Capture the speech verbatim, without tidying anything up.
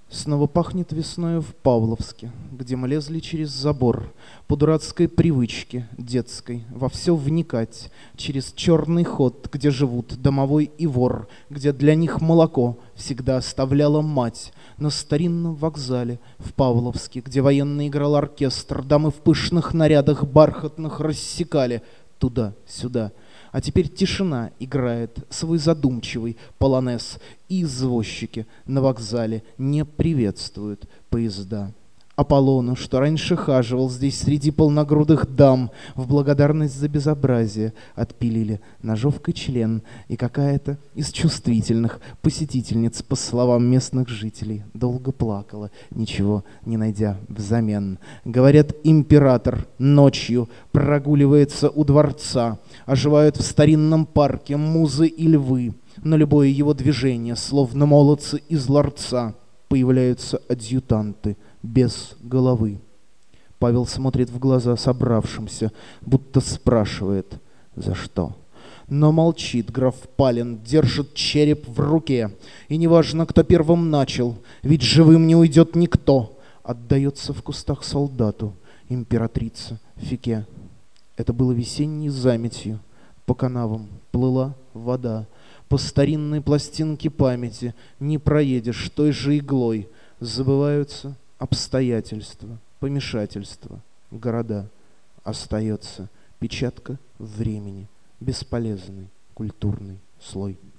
Снова пахнет весною в Павловске, где мы лезли через забор, по дурацкой привычке детской во все вникать, через черный ход, где живут домовой и вор, где для них молоко всегда оставляла мать, на старинном вокзале в Павловске, где военно играл оркестр, дамы в пышных нарядах бархатных рассекали туда-сюда. А теперь тишина играет свой задумчивый полонез, и извозчики на вокзале не приветствуют поезда. Аполлону, что раньше хаживал здесь среди полногрудых дам, в благодарность за безобразие отпилили ножовкой член, и какая-то из чувствительных посетительниц, по словам местных жителей, долго плакала, ничего не найдя взамен. Говорят, император ночью прогуливается у дворца, оживают в старинном парке музы и львы, на любое его движение, словно молодцы из ларца, появляются адъютанты без головы. Павел смотрит в глаза собравшимся, будто спрашивает, за что. Но молчит граф Палин, держит череп в руке. И неважно, кто первым начал, ведь живым не уйдет никто. Отдается в кустах солдату императрица Фике. Это было весенней заметью. По канавам плыла вода. По старинной пластинке памяти не проедешь той же иглой. Забываются обстоятельства, помешательства, города. Остается печатка времени, бесполезный культурный слой.